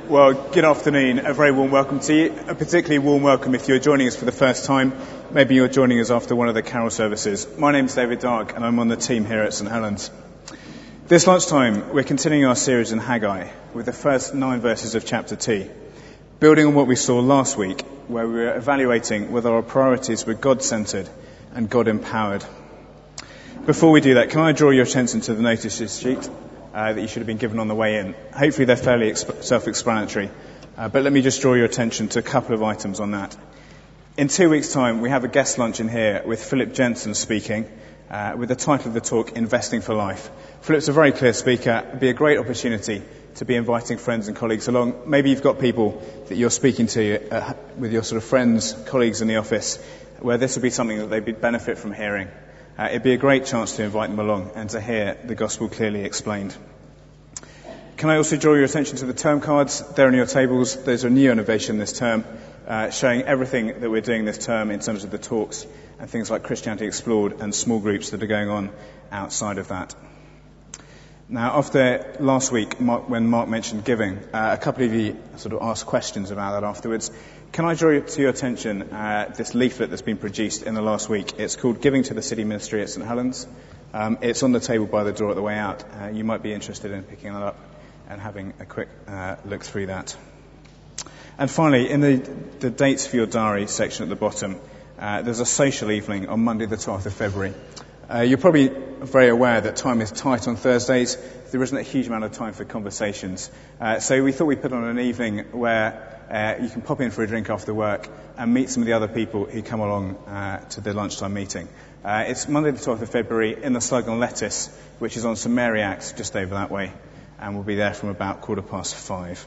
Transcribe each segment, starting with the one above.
Well, good afternoon. A very warm welcome to you. A particularly warm welcome if you're joining us for the first time. Maybe you're joining us after one of the carol services. My name's David Dark and I'm on the team here at St Helens. This lunchtime, we're continuing our series in Haggai with the first 9 verses of chapter 2, building on what we saw last week, where we were evaluating whether our priorities were God-centred and God-empowered. Before we do that, can I draw your attention to the notices sheet that you should have been given on the way in? Hopefully they're fairly self-explanatory, but let me just draw your attention to a couple of items on that. In 2 weeks' time, we have a guest lunch in here with Philip Jensen speaking, with the title of the talk, Investing for Life. Philip's a very clear speaker. It'd be a great opportunity to be inviting friends and colleagues along. Maybe you've got people that you're speaking to with your sort of friends, colleagues in the office, where this would be something that they'd benefit from hearing. It'd be a great chance to invite them along and to hear the gospel clearly explained. Can I also draw your attention to the term cards? They're on your tables. There's a new innovation this term, showing everything that we're doing this term in terms of the talks and things like Christianity Explored and small groups that are going on outside of that. Now, after last week, when Mark mentioned giving, a couple of you sort of asked questions about that afterwards. Can I draw to your attention this leaflet that's been produced in the last week? It's called Giving to the City Ministry at St Helens. It's on the table by the door at the way out. You might be interested in picking that up and having a quick look through that. And finally, in the dates for your diary section at the bottom, there's a social evening on Monday the 12th of February. You're probably very aware that time is tight on Thursdays. There isn't a huge amount of time for conversations. So we thought we'd put on an evening where you can pop in for a drink after work and meet some of the other people who come along to the lunchtime meeting. It's Monday the 12th of February in the Slug on Lettuce, which is on St Mary Axe, just over that way. And we'll be there from about 5:15.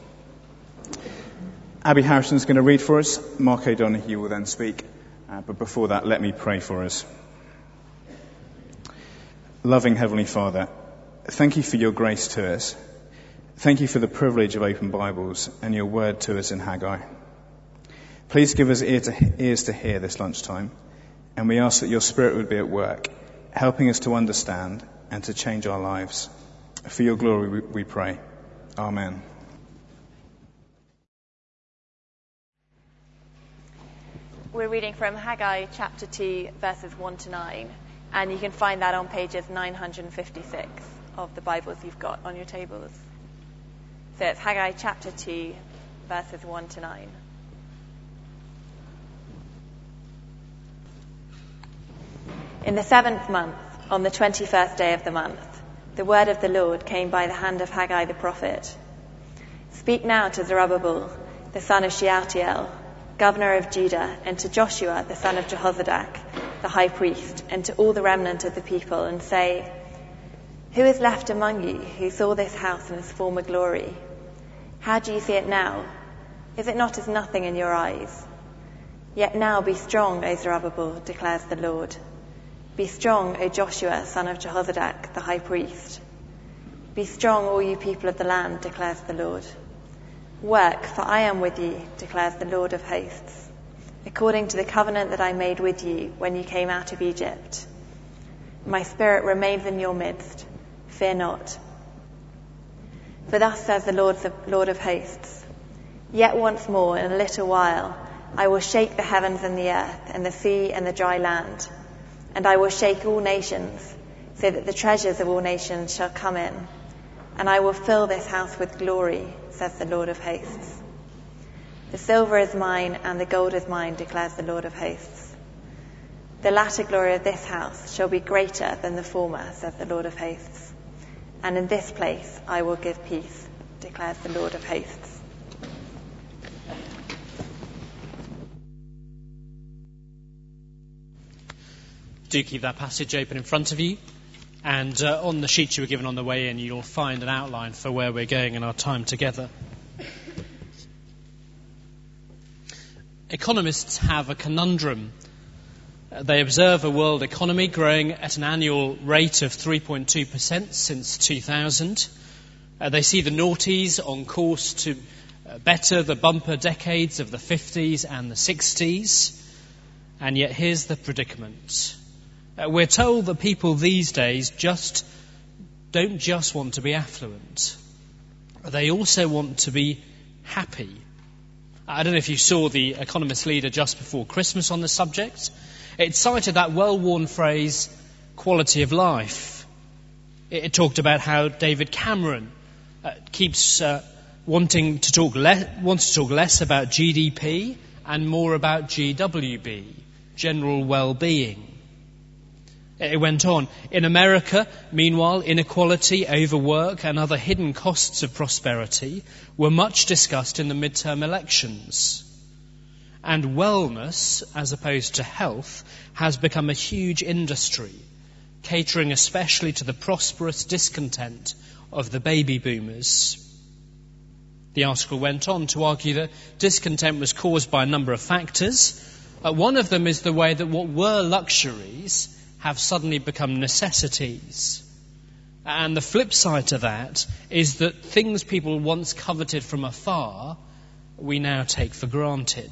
Abby Harrison's going to read for us. Mark O'Donoghue will then speak. But before that, let me pray for us. Loving Heavenly Father, thank you for your grace to us. Thank you for the privilege of open Bibles and your word to us in Haggai. Please give us ears to hear this lunchtime, and we ask that your Spirit would be at work, helping us to understand and to change our lives. For your glory we pray. Amen. We're reading from Haggai chapter 2, verses 1 to 9, and you can find that on pages 956 of the Bibles you've got on your tables. So it's Haggai chapter 2, verses 1 to 9. In the 7th month, on the 21st day of the month, the word of the Lord came by the hand of Haggai the prophet. Speak now to Zerubbabel, the son of Shealtiel, governor of Judah, and to Joshua, the son of Jehozadak, the high priest, and to all the remnant of the people, and say, who is left among you who saw this house in its former glory? How do you see it now? Is it not as nothing in your eyes? Yet now be strong, O Zerubbabel, declares the Lord. Be strong, O Joshua, son of Jehozadak, the high priest. Be strong, all you people of the land, declares the Lord. Work, for I am with you, declares the Lord of hosts, according to the covenant that I made with you when you came out of Egypt. My spirit remains in your midst. Fear not. For thus says the Lord of hosts, yet once more, in a little while, I will shake the heavens and the earth, and the sea and the dry land, and I will shake all nations, so that the treasures of all nations shall come in, and I will fill this house with glory, says the Lord of hosts. The silver is mine, and the gold is mine, declares the Lord of hosts. The latter glory of this house shall be greater than the former, says the Lord of hosts. And in this place I will give peace, declares the Lord of hosts. Do keep that passage open in front of you. And on the sheet you were given on the way in, you'll find an outline for where we're going in our time together. Economists have a conundrum. They observe a world economy growing at an annual rate of 3.2% since 2000. They see the noughties on course to better the bumper decades of the 50s and the 60s. And yet here's the predicament. We're told that people these days don't just want to be affluent. They also want to be happy. I don't know if you saw the Economist leader just before Christmas on the subject. It cited that well-worn phrase, quality of life. It talked about how David Cameron keeps wanting to talk less about GDP and more about GWB, general well-being. It went on. In America, meanwhile, inequality, overwork and other hidden costs of prosperity were much discussed in the midterm elections. And wellness, as opposed to health, has become a huge industry, catering especially to the prosperous discontent of the baby boomers. The article went on to argue that discontent was caused by a number of factors. One of them is the way that what were luxuries have suddenly become necessities. And the flip side to that is that things people once coveted from afar, we now take for granted.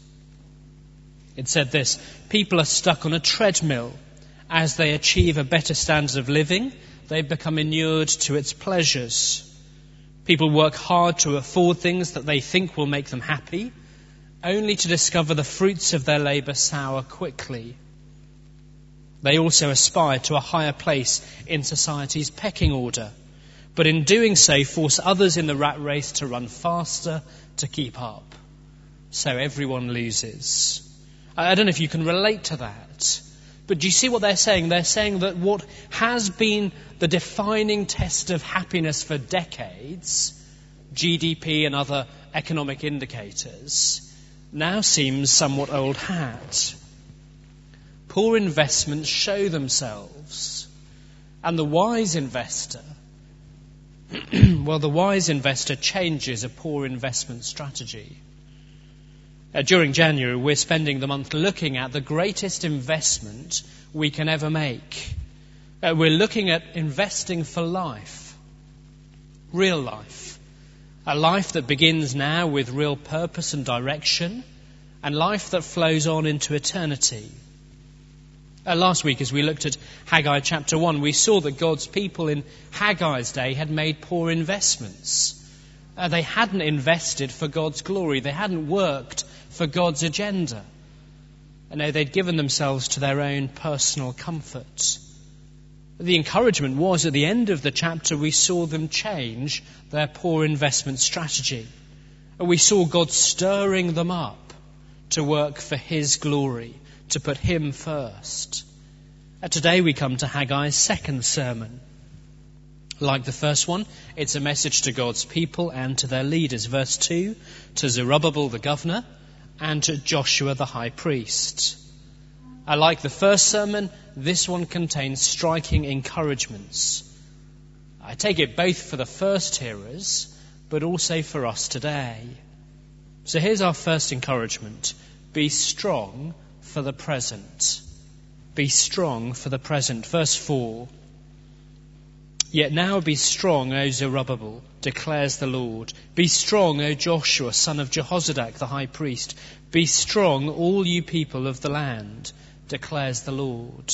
It said this: people are stuck on a treadmill. As they achieve a better standard of living, they become inured to its pleasures. People work hard to afford things that they think will make them happy, only to discover the fruits of their labour sour quickly. They also aspire to a higher place in society's pecking order, but in doing so force others in the rat race to run faster to keep up. So everyone loses. I don't know if you can relate to that, but do you see what they're saying? They're saying that what has been the defining test of happiness for decades, GDP and other economic indicators, now seems somewhat old hat. Poor investments show themselves. And the wise investor, the wise investor changes a poor investment strategy. During January, we're spending the month looking at the greatest investment we can ever make. We're looking at investing for life, real life, a life that begins now with real purpose and direction, and life that flows on into eternity. Last week, as we looked at Haggai chapter 1, we saw that God's people in Haggai's day had made poor investments. They hadn't invested for God's glory. They hadn't worked for God's agenda. No, they'd given themselves to their own personal comfort. The encouragement was, at the end of the chapter, we saw them change their poor investment strategy. We saw God stirring them up to work for His glory, to put Him first. Today we come to Haggai's second sermon. Like the first one, it's a message to God's people and to their leaders. Verse 2, to Zerubbabel the governor and to Joshua the high priest. Like the first sermon, this one contains striking encouragements. I take it both for the first hearers, but also for us today. So here's our first encouragement. Be strong for the present. Be strong for the present. Verse 4. Yet now be strong, O Zerubbabel, declares the Lord. Be strong, O Joshua, son of Jehozadak, the high priest. Be strong, all you people of the land, declares the Lord.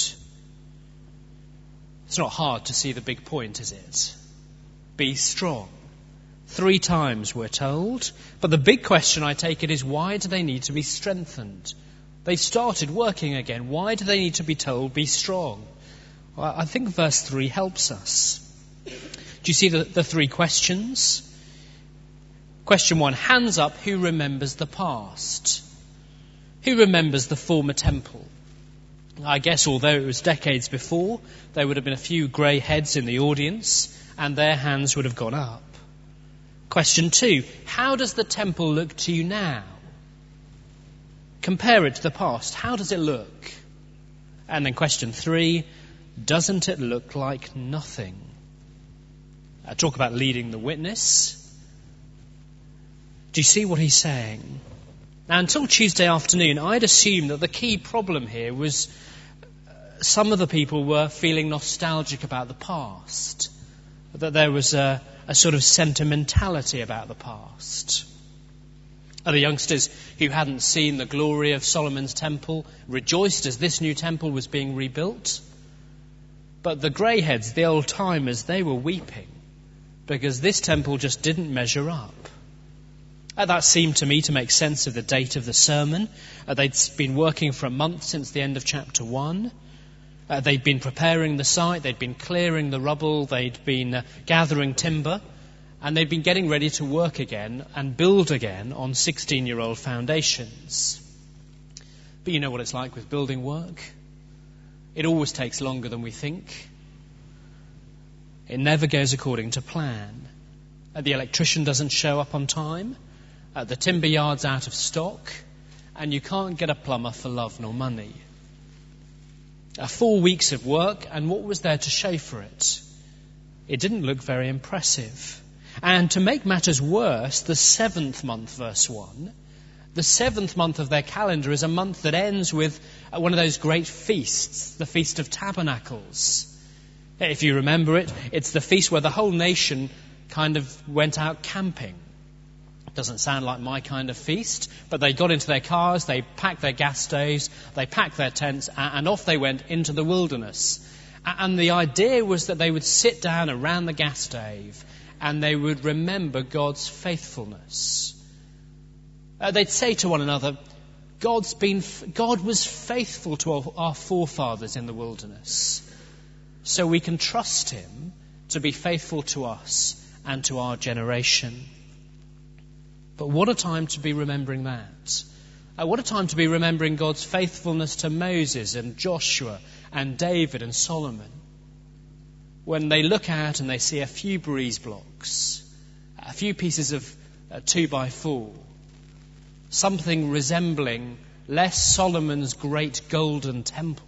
It's not hard to see the big point, is it? Be strong. 3 times we're told. But the big question, I take it, is why do they need to be strengthened? They've started working again. Why do they need to be told, be strong? Well, I think verse 3 helps us. Do you see the 3 questions? Question 1, hands up, who remembers the past? Who remembers the former temple? I guess although it was decades before, there would have been a few grey heads in the audience, and their hands would have gone up. Question 2, how does the temple look to you now? Compare it to the past. How does it look? And then question 3, doesn't it look like nothing? Talk about leading the witness. Do you see what he's saying? Now, until Tuesday afternoon, I'd assumed that the key problem here was some of the people were feeling nostalgic about the past, that there was a sort of sentimentality about the past. The youngsters who hadn't seen the glory of Solomon's temple rejoiced as this new temple was being rebuilt. But the greyheads, the old-timers, they were weeping because this temple just didn't measure up. That seemed to me to make sense of the date of the sermon. They'd been working for a month since the end of chapter 1. They'd been preparing the site, they'd been clearing the rubble, they'd been gathering timber, and they'd been getting ready to work again and build again on 16-year-old foundations. But you know what it's like with building work. It always takes longer than we think. It never goes according to plan. The electrician doesn't show up on time. The timber yard's out of stock. And you can't get a plumber for love nor money. 4 weeks of work, and what was there to show for it? It didn't look very impressive. And to make matters worse, the 7th month, verse 1, the 7th month of their calendar is a month that ends with one of those great feasts, the Feast of Tabernacles. If you remember it, it's the feast where the whole nation kind of went out camping. Doesn't sound like my kind of feast, but they got into their cars, they packed their gas stoves, they packed their tents, and off they went into the wilderness. And the idea was that they would sit down around the gas stove and they would remember God's faithfulness. They'd say to one another, God was faithful to our forefathers in the wilderness, so we can trust him to be faithful to us and to our generation. But what a time to be remembering that. What a time to be remembering God's faithfulness to Moses and Joshua and David and Solomon. When they look out and they see a few breeze blocks, a few pieces of 2x4, something resembling less Solomon's great golden temple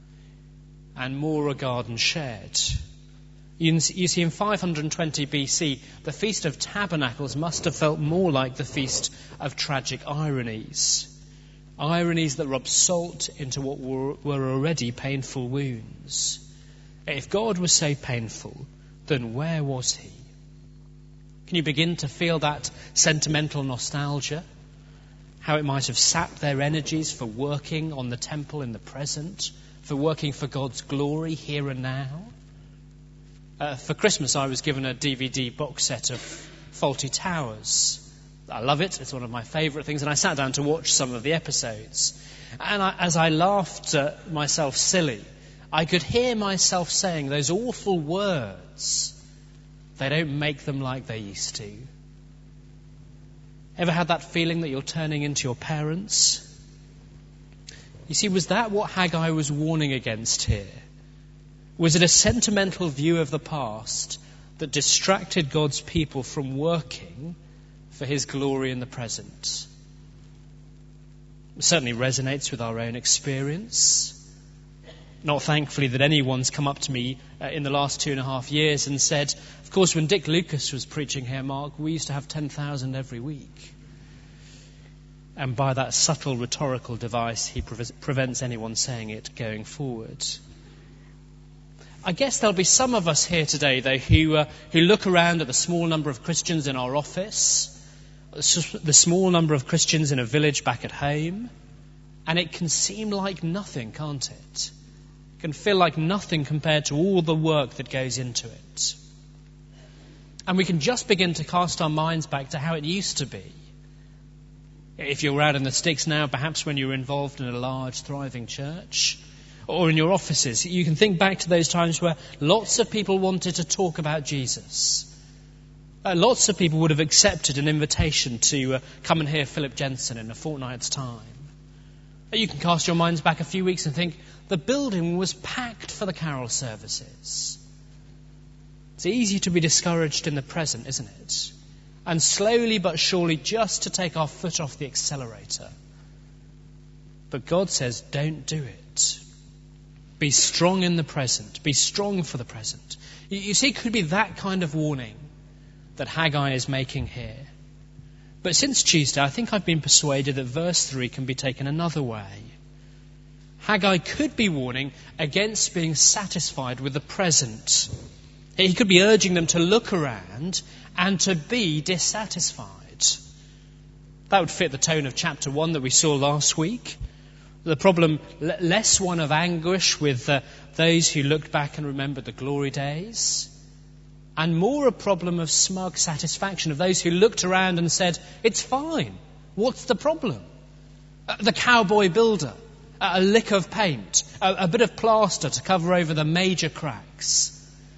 and more a garden shed. You see, in 520 BC, the Feast of Tabernacles must have felt more like the Feast of Tragic Ironies. Ironies that rub salt into what were already painful wounds. If God was so painful, then where was he? Can you begin to feel that sentimental nostalgia? How it might have sapped their energies for working on the temple in the present, for working for God's glory here and now. For Christmas, I was given a DVD box set of Fawlty Towers. I love it. It's one of my favourite things. And I sat down to watch some of the episodes. And as I laughed myself silly, I could hear myself saying those awful words. They don't make them like they used to. Ever had that feeling that you're turning into your parents? You see, was that what Haggai was warning against here? Was it a sentimental view of the past that distracted God's people from working for his glory in the present? It certainly resonates with our own experience. Not thankfully that anyone's come up to me in the last 2.5 years and said, of course, when Dick Lucas was preaching here, Mark, we used to have 10,000 every week. And by that subtle rhetorical device, he prevents anyone saying it going forward. I guess there'll be some of us here today, though, who look around at the small number of Christians in our office, the small number of Christians in a village back at home, and it can seem like nothing, can't it? It can feel like nothing compared to all the work that goes into it. And we can just begin to cast our minds back to how it used to be. If you're out in the sticks now, perhaps when you were involved in a large, thriving church, or in your offices, you can think back to those times where lots of people wanted to talk about Jesus. Lots of people would have accepted an invitation to come and hear Philip Jensen in a fortnight's time. You can cast your minds back a few weeks and think, the building was packed for the carol services. It's easy to be discouraged in the present, isn't it? And slowly but surely just to take our foot off the accelerator. But God says, don't do it. Be strong in the present. Be strong for the present. You see, it could be that kind of warning that Haggai is making here. But since Tuesday, I think I've been persuaded that verse 3 can be taken another way. Haggai could be warning against being satisfied with the present. He could be urging them to look around and to be dissatisfied. That would fit the tone of chapter 1 that we saw last week. The problem, less one of anguish with those who looked back and remembered the glory days, and more a problem of smug satisfaction, of those who looked around and said, it's fine, what's the problem? The cowboy builder, a lick of paint, a bit of plaster to cover over the major cracks.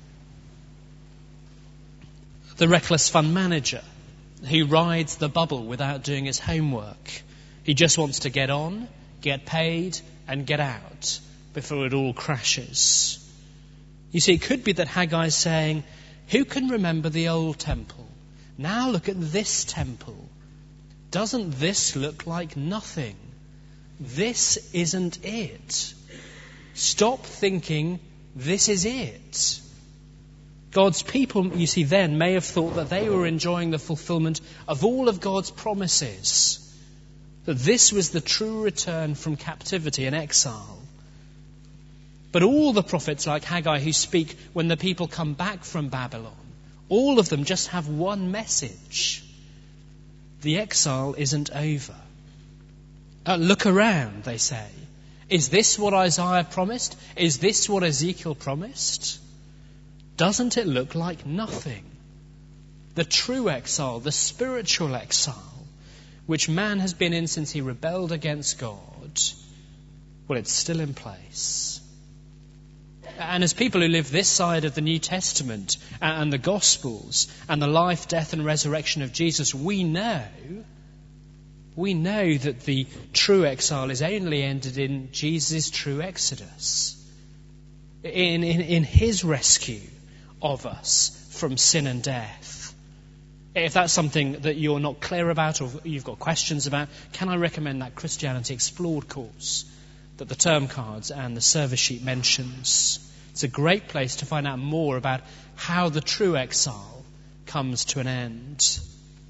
The reckless fund manager who rides the bubble without doing his homework. He just wants to get on, get paid, and get out before it all crashes. You see, it could be that Haggai is saying, who can remember the old temple? Now look at this temple. Doesn't this look like nothing? This isn't it. Stop thinking this is it. God's people, you see, then may have thought that they were enjoying the fulfillment of all of God's promises, that this was the true return from captivity and exile. But all the prophets like Haggai who speak when the people come back from Babylon, all of them just have one message. The exile isn't over. Look around, they say. Is this what Isaiah promised? Is this what Ezekiel promised? Doesn't it look like nothing? The true exile, the spiritual exile, which man has been in since he rebelled against God, well, it's still in place. And as people who live this side of the New Testament and the Gospels and the life, death and resurrection of Jesus, we know that the true exile is only ended in Jesus' true exodus, in his rescue of us from sin and death. If that's something that you're not clear about or you've got questions about, can I recommend that Christianity Explored course that the term cards and the service sheet mentions? It's a great place to find out more about how the true exile comes to an end.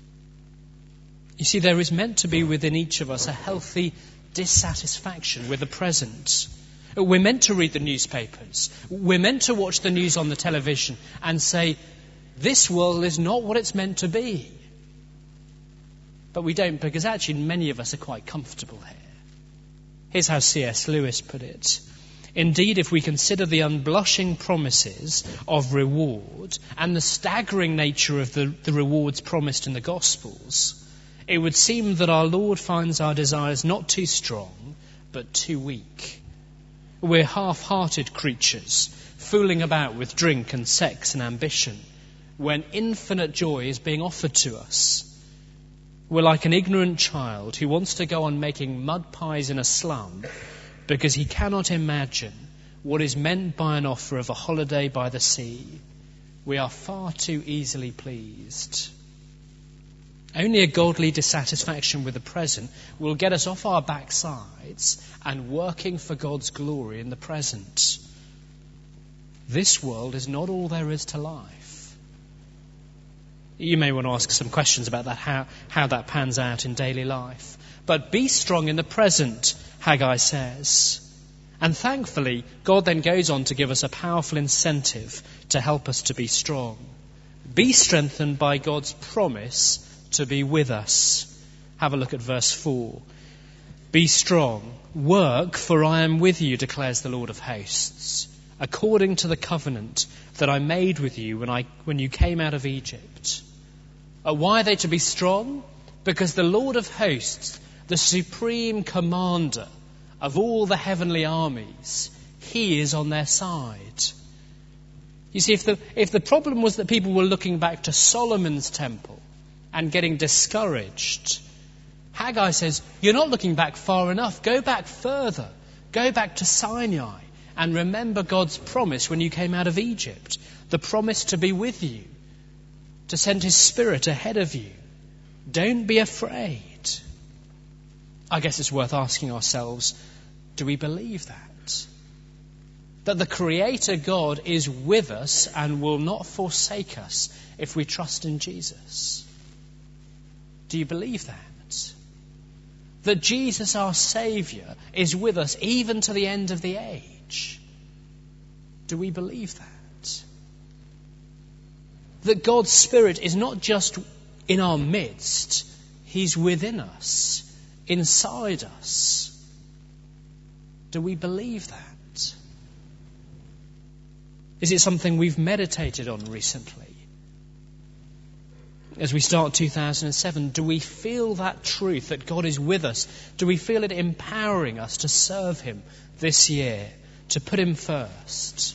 You see, there is meant to be within each of us a healthy dissatisfaction with the present. We're meant to read the newspapers. We're meant to watch the news on the television and say, this world is not what it's meant to be. But we don't, because actually many of us are quite comfortable here. Here's how C.S. Lewis put it. Indeed, if we consider the unblushing promises of reward and the staggering nature of the rewards promised in the Gospels, it would seem that our Lord finds our desires not too strong, but too weak. We're half-hearted creatures, fooling about with drink and sex and ambition, when infinite joy is being offered to us. We're like an ignorant child who wants to go on making mud pies in a slum because he cannot imagine what is meant by an offer of a holiday by the sea. We are far too easily pleased. Only a godly dissatisfaction with the present will get us off our backsides and working for God's glory in the present. This world is not all there is to life. You may want to ask some questions about that, how that pans out in daily life. But be strong in the present, Haggai says. And thankfully, God then goes on to give us a powerful incentive to help us to be strong. Be strengthened by God's promise to be with us. Have a look at verse 4. Be strong, work, for I am with you, declares the Lord of hosts, according to the covenant that I made with you when you came out of Egypt. Why are they to be strong? Because the Lord of hosts, the supreme commander of all the heavenly armies, he is on their side. You see, if the problem was that people were looking back to Solomon's temple and getting discouraged, Haggai says, you're not looking back far enough. Go back further. Go back to Sinai and remember God's promise when you came out of Egypt. The promise to be with you, to send his Spirit ahead of you. Don't be afraid. I guess it's worth asking ourselves, do we believe that? That the Creator God is with us and will not forsake us if we trust in Jesus? Do you believe that? That Jesus, our Saviour, is with us even to the end of the age? Do we believe that? That God's Spirit is not just in our midst, he's within us, inside us. Do we believe that? Is it something we've meditated on recently? as we start 2007? Do we feel that truth that God is with us? Do we feel it empowering us to serve him this year, to put him first?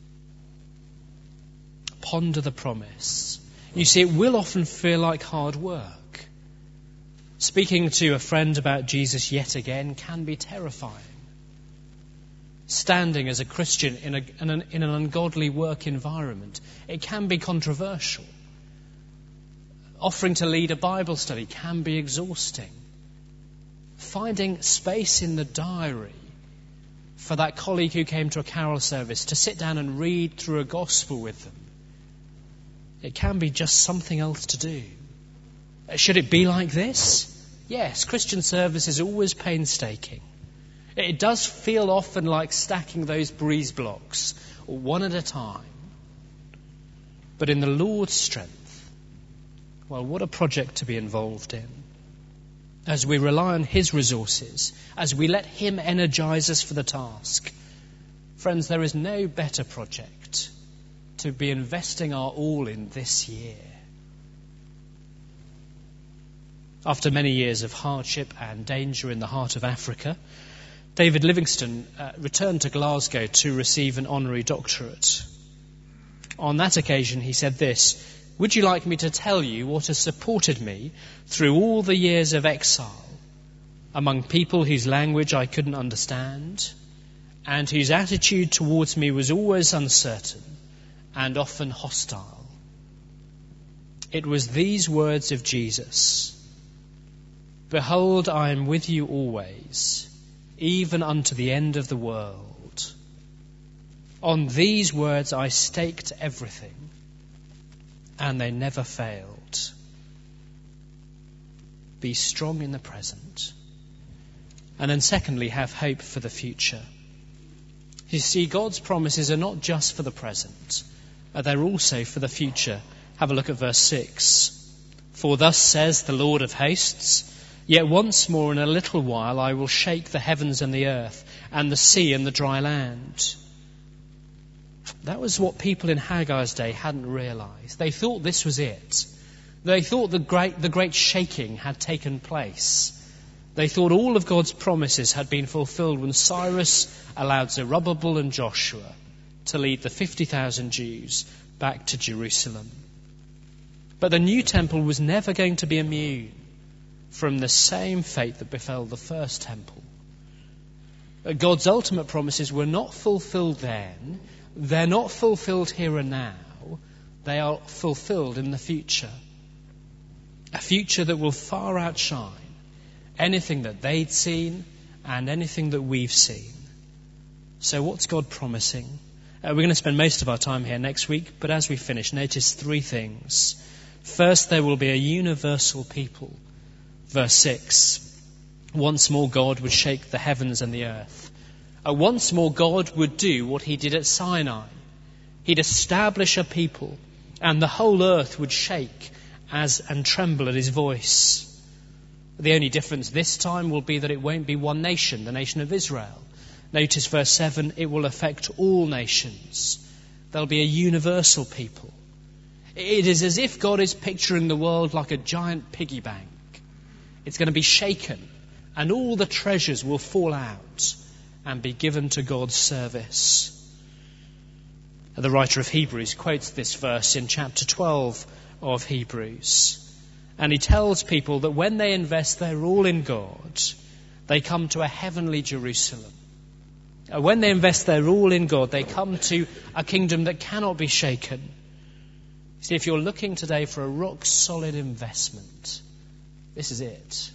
Ponder the promise. You see, it will often feel like hard work. Speaking to a friend about Jesus yet again can be terrifying. Standing as a Christian in an ungodly work environment, it can be controversial. Offering to lead a Bible study can be exhausting. Finding space in the diary for that colleague who came to a carol service to sit down and read through a gospel with them, it can be just something else to do. Should it be like this? Yes, Christian service is always painstaking. It does feel often like stacking those breeze blocks, one at a time. But in the Lord's strength, well, what a project to be involved in. As we rely on his resources, as we let him energize us for the task. Friends, there is no better project to be investing our all in this year. After many years of hardship and danger in the heart of Africa, David Livingstone returned to Glasgow to receive an honorary doctorate. On that occasion, he said this: "Would you like me to tell you what has supported me through all the years of exile, among people whose language I couldn't understand, and whose attitude towards me was always uncertain and often hostile? It was these words of Jesus: 'Behold, I am with you always, even unto the end of the world.' On these words I staked everything, and they never failed." Be strong in the present. And then secondly, have hope for the future. You see, God's promises are not just for the present, they're also for the future. Have a look at verse 6. "For thus says the Lord of hosts, yet once more in a little while I will shake the heavens and the earth, and the sea and the dry land." That was what people in Haggai's day hadn't realized. They thought this was it. They thought the great shaking had taken place. They thought all of God's promises had been fulfilled when Cyrus allowed Zerubbabel and Joshua to lead the 50,000 Jews back to Jerusalem. But the new temple was never going to be immune from the same fate that befell the first temple. God's ultimate promises were not fulfilled then. They're not fulfilled here and now. They are fulfilled in the future. A future that will far outshine anything that they'd seen and anything that we've seen. So what's God promising? We're going to spend most of our time here next week, but as we finish, notice three things. First, there will be a universal people. Verse 6. Once more God would shake the heavens and the earth. Once more God would do what he did at Sinai. He'd establish a people, and the whole earth would shake and tremble at his voice. The only difference this time will be that it won't be one nation, the nation of Israel. Notice verse 7, it will affect all nations. There'll be a universal people. It is as if God is picturing the world like a giant piggy bank. It's going to be shaken, and all the treasures will fall out and be given to God's service. The writer of Hebrews quotes this verse in chapter 12 of Hebrews. And he tells people that when they invest their all in God, they come to a heavenly Jerusalem. When they invest their all in God, they come to a kingdom that cannot be shaken. See, if you're looking today for a rock-solid investment, this is it.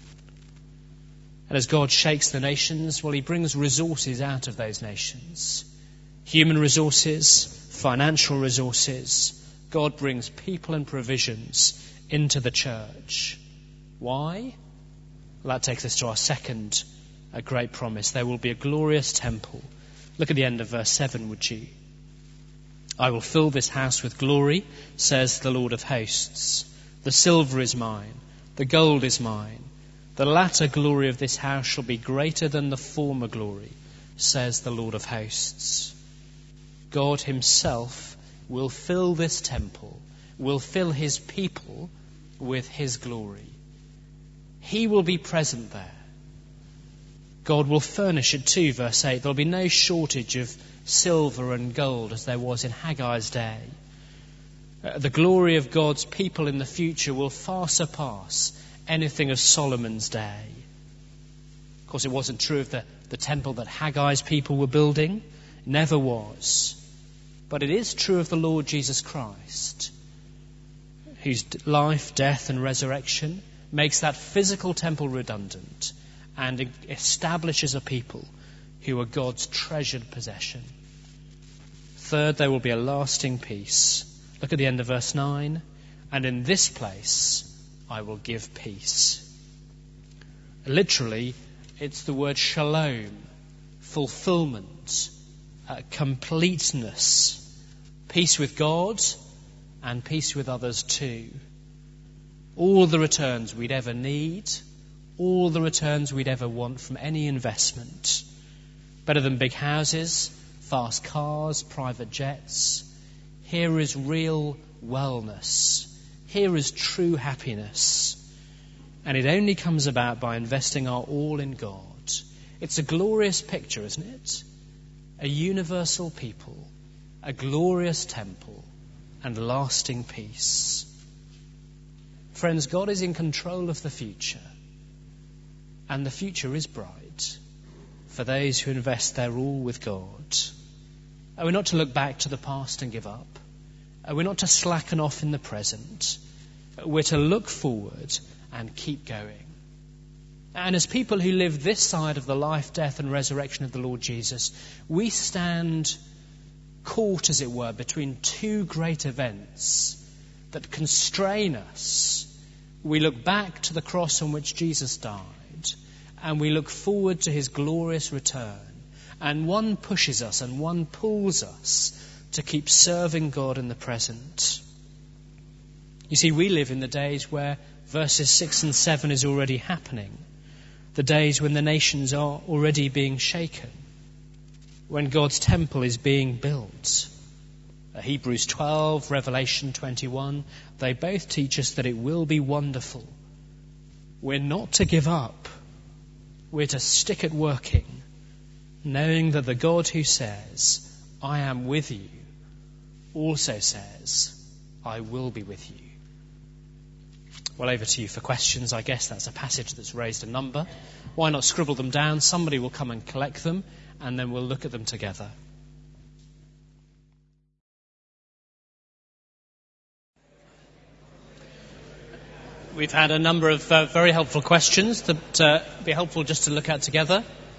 And as God shakes the nations, well, he brings resources out of those nations. Human resources, financial resources. God brings people and provisions into the church. Why? Well, that takes us to our second great promise. There will be a glorious temple. Look at the end of verse 7, would you? I will fill this house with glory, says the Lord of hosts. The silver is mine, the gold is mine. The latter glory of this house shall be greater than the former glory, says the Lord of hosts. God himself will fill this temple, will fill his people with his glory. He will be present there. God will furnish it too, verse 8. There'll be no shortage of silver and gold as there was in Haggai's day. The glory of God's people in the future will far surpass anything of Solomon's day. Of course, it wasn't true of the temple that Haggai's people were building. It never was. But it is true of the Lord Jesus Christ, whose life, death and resurrection makes that physical temple redundant and establishes a people who are God's treasured possession. Third, there will be a lasting peace. Look at the end of verse 9. And in this place I will give peace. Literally, it's the word shalom, fulfillment, completeness, peace with God and peace with others too. All the returns we'd ever need, all the returns we'd ever want from any investment. Better than big houses, fast cars, private jets. Here is real wellness. Here is true happiness. And it only comes about by investing our all in God. It's a glorious picture, isn't it? A universal people, a glorious temple, and lasting peace. Friends, God is in control of the future. And the future is bright for those who invest their all with God. We're not to look back to the past and give up. We're not to slacken off in the present. We're to look forward and keep going. And as people who live this side of the life, death and resurrection of the Lord Jesus, we stand caught, as it were, between two great events that constrain us. We look back to the cross on which Jesus died, and we look forward to his glorious return. And one pushes us and one pulls us to keep serving God in the present. You see, we live in the days where verses 6 and 7 is already happening. The days when the nations are already being shaken. When God's temple is being built. Hebrews 12, Revelation 21, they both teach us that it will be wonderful. We're not to give up. We're to stick at working, knowing that the God who says, I am with you, also says, I will be with you. Well, over to you for questions. I guess that's a passage that's raised a number. Why not scribble them down? Somebody will come and collect them, and then we'll look at them together. We've had a number of very helpful questions that be helpful just to look at together.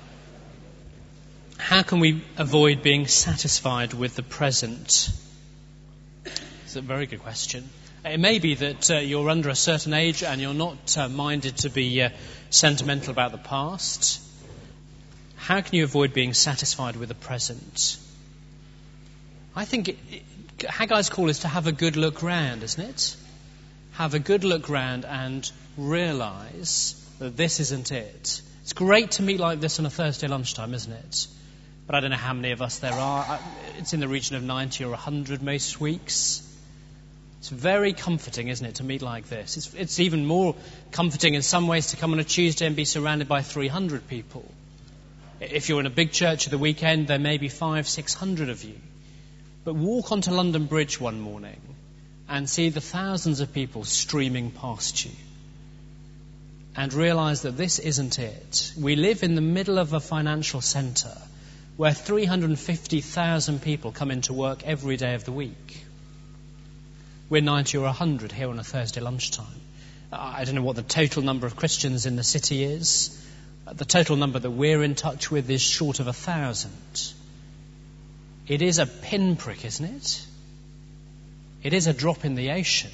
How can we avoid being satisfied with the present? It's a very good question. It may be that you're under a certain age and you're not minded to be sentimental about the past. How can you avoid being satisfied with the present? I think Haggai's call is to have a good look round, isn't it? Have a good look round and realise that this isn't it. It's great to meet like this on a Thursday lunchtime, isn't it? But I don't know how many of us there are. It's in the region of 90 or 100 most weeks. It's very comforting, isn't it, to meet like this. It's even more comforting in some ways to come on a Tuesday and be surrounded by 300 people. If you're in a big church at the weekend, there may be 500-600 of you. But walk onto London Bridge one morning and see the thousands of people streaming past you and realise that this isn't it. We live in the middle of a financial centre where 350,000 people come into work every day of the week. We're 90 or 100 here on a Thursday lunchtime. I don't know what the total number of Christians in the city is. The total number that we're in touch with is short of 1,000. It is a pinprick, isn't it? It is a drop in the ocean.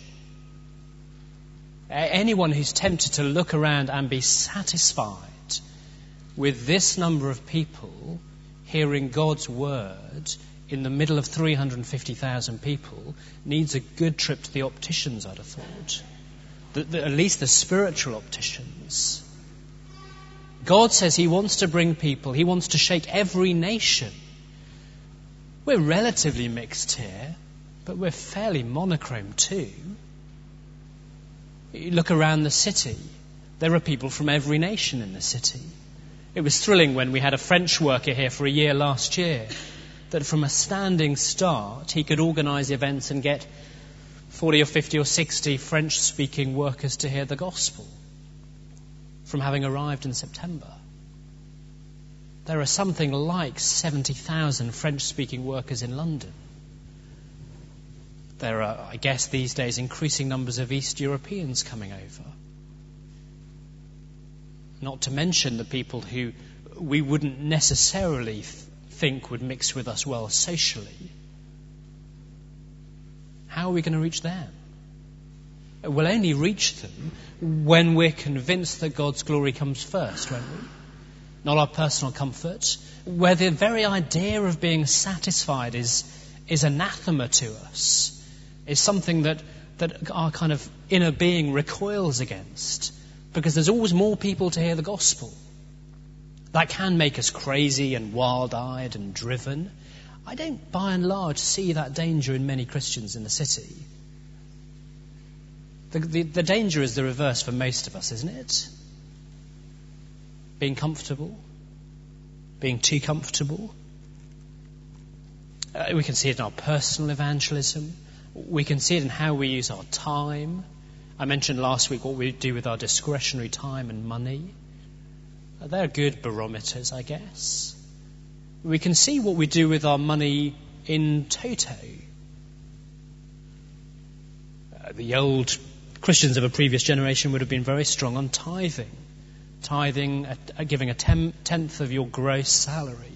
Anyone who's tempted to look around and be satisfied with this number of people hearing God's word in the middle of 350,000 people needs a good trip to the opticians, I'd have thought. At least the spiritual opticians. God says he wants to bring people, he wants to shake every nation. We're relatively mixed here, but we're fairly monochrome too. You look around the city, there are people from every nation in the city. It was thrilling when we had a French worker here for a year last year, that from a standing start he could organise events and get 40 or 50 or 60 French-speaking workers to hear the gospel from having arrived in September. There are something like 70,000 French-speaking workers in London. There are, I guess, these days increasing numbers of East Europeans coming over. Not to mention the people who we wouldn't necessarily think would mix with us well socially. How are we going to reach them? We'll only reach them when we're convinced that God's glory comes first, won't we? Not our personal comfort, where the very idea of being satisfied is anathema to us, is something that our kind of inner being recoils against, because there's always more people to hear the gospel. That can make us crazy and wild-eyed and driven. I don't, by and large, see that danger in many Christians in the city. The danger is the reverse for most of us, isn't it? Being comfortable, being too comfortable. We can see it in our personal evangelism. We can see it in how we use our time. I mentioned last week what we do with our discretionary time and money. They're good barometers, I guess. We can see what we do with our money in toto. The old Christians of a previous generation would have been very strong on tithing. Tithing, giving a tenth of your gross salary.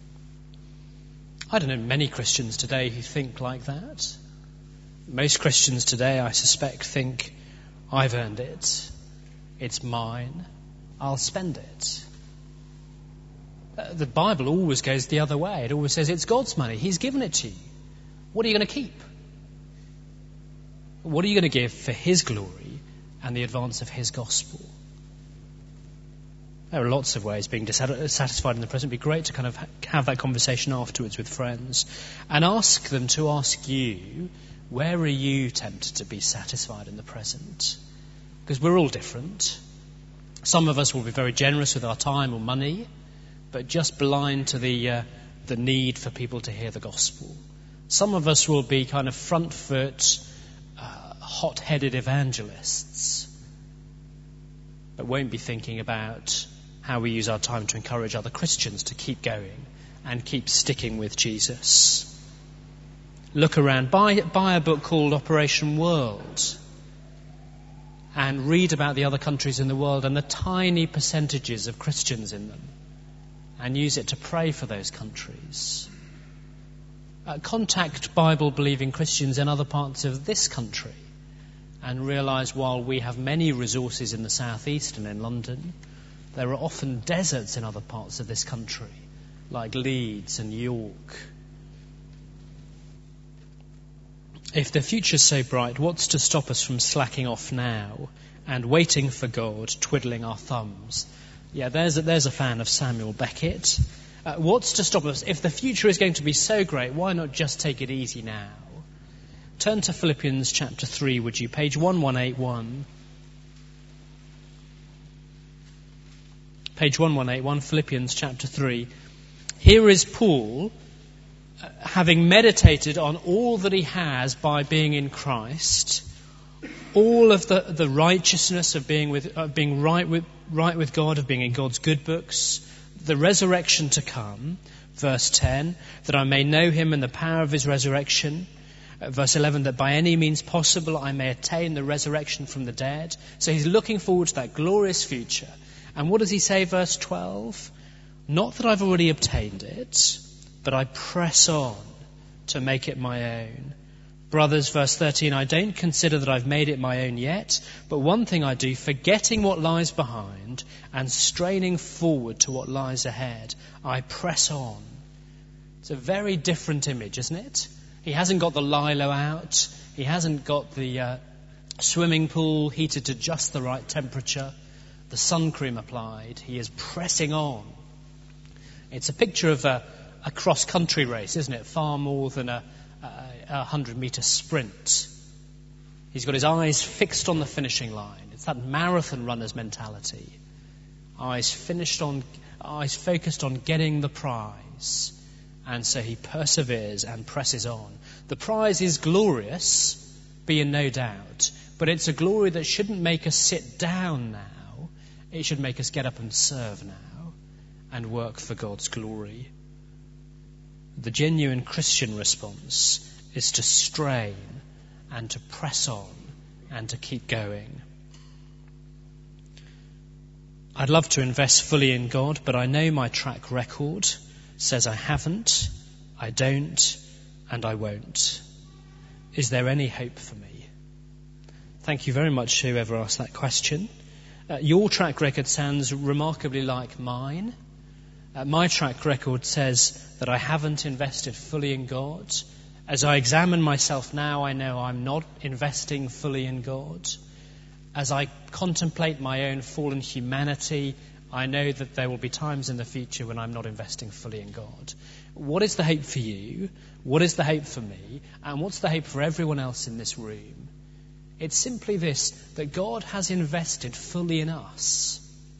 I don't know many Christians today who think like that. Most Christians today, I suspect, think, I've earned it. It's mine. I'll spend it. The Bible always goes the other way. It always says it's God's money. He's given it to you. What are you going to keep? What are you going to give for His glory and the advance of His gospel? There are lots of ways being dissatisfied in the present. It'd be great to kind of have that conversation afterwards with friends and ask them to ask you, where are you tempted to be satisfied in the present? Because we're all different. Some of us will be very generous with our time or money, but just blind to the need for people to hear the gospel. Some of us will be kind of front foot, hot-headed evangelists, but won't be thinking about how we use our time to encourage other Christians to keep going and keep sticking with Jesus. Look around, buy a book called Operation World and read about the other countries in the world and the tiny percentages of Christians in them, and use it to pray for those countries. Contact Bible-believing Christians in other parts of this country and realise while we have many resources in the southeast and in London, there are often deserts in other parts of this country, like Leeds and York. If the future's so bright, what's to stop us from slacking off now and waiting for God, twiddling our thumbs? Yeah, there's a fan of Samuel Beckett. What's to stop us? If the future is going to be so great, why not just take it easy now? Turn to Philippians chapter 3, would you? Page 1181. Page 1181, Philippians chapter 3. Here is Paul, having meditated on all that he has by being in Christ, all of the righteousness of being right with God, of being in God's good books, the resurrection to come, verse 10, that I may know him and the power of his resurrection, verse 11, that by any means possible I may attain the resurrection from the dead. So he's looking forward to that glorious future. And what does he say, verse 12? Not that I've already obtained it, but I press on to make it my own. Brothers, verse 13, I don't consider that I've made it my own yet, but one thing I do, forgetting what lies behind and straining forward to what lies ahead, I press on. It's a very different image, isn't it? He hasn't got the lilo out. He hasn't got the swimming pool heated to just the right temperature, the sun cream applied. He is pressing on. It's a picture of a cross-country race, isn't it? Far more than a 100-metre sprint. He's got his eyes fixed on the finishing line. It's that marathon runner's mentality. Eyes focused on getting the prize. And so he perseveres and presses on. The prize is glorious, be in no doubt. But it's a glory that shouldn't make us sit down now. It should make us get up and serve now and work for God's glory. The genuine Christian response is to strain and to press on and to keep going. I'd love to invest fully in God, but I know my track record says I haven't, I don't, and I won't. Is there any hope for me? Thank you very much, whoever asked that question. Your track record sounds remarkably like mine. My track record says that I haven't invested fully in God. As I examine myself now, I know I'm not investing fully in God. As I contemplate my own fallen humanity, I know that there will be times in the future when I'm not investing fully in God. What is the hope for you? What is the hope for me? And what's the hope for everyone else in this room? It's simply this, that God has invested fully in us.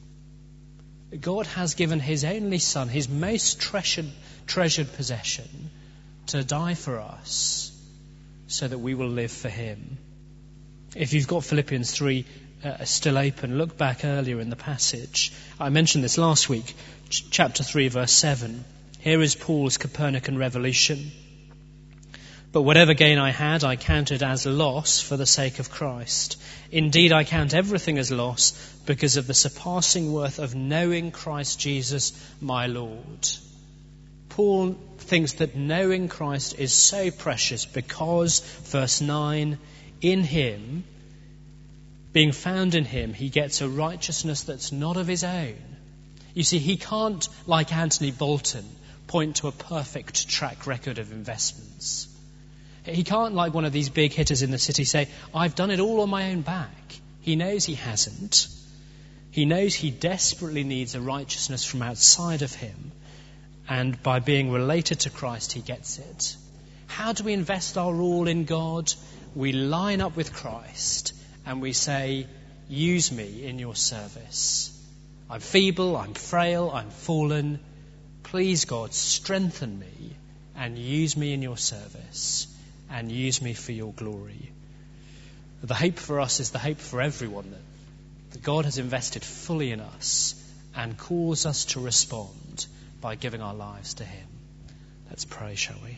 God has given his only Son, his most treasured possession, to die for us so that we will live for him. If you've got Philippians 3 still open, look back earlier in the passage. I mentioned this last week, chapter 3, verse 7. Here is Paul's Copernican revolution. But whatever gain I had, I counted as loss for the sake of Christ. Indeed, I count everything as loss because of the surpassing worth of knowing Christ Jesus, my Lord. Paul thinks that knowing Christ is so precious because, verse 9, in him, being found in him, he gets a righteousness that's not of his own. You see, he can't, like Anthony Bolton, point to a perfect track record of investments. He can't, like one of these big hitters in the city, say, I've done it all on my own back. He knows he hasn't. He knows he desperately needs a righteousness from outside of him. And by being related to Christ, he gets it. How do we invest our all in God? We line up with Christ and we say, use me in your service. I'm feeble, I'm frail, I'm fallen. Please, God, strengthen me and use me in your service and use me for your glory. The hope for us is the hope for everyone, that God has invested fully in us and calls us to respond by giving our lives to him. Let's pray, shall we?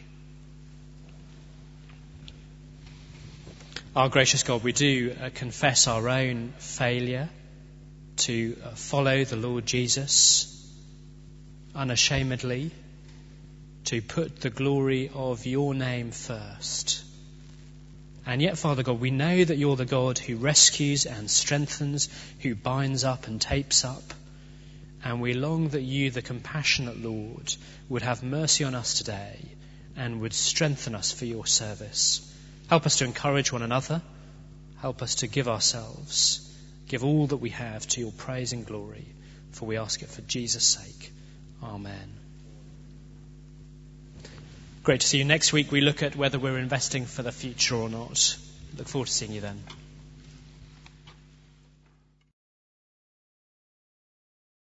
Our gracious God, we do confess our own failure to follow the Lord Jesus unashamedly, to put the glory of your name first. And yet, Father God, we know that you're the God who rescues and strengthens, who binds up and tapes up. And we long that you, the compassionate Lord, would have mercy on us today and would strengthen us for your service. Help us to encourage one another. Help us to give ourselves, give all that we have to your praise and glory. For we ask it for Jesus' sake. Amen. Great to see you. Next week we look at whether we're investing for the future or not. Look forward to seeing you then.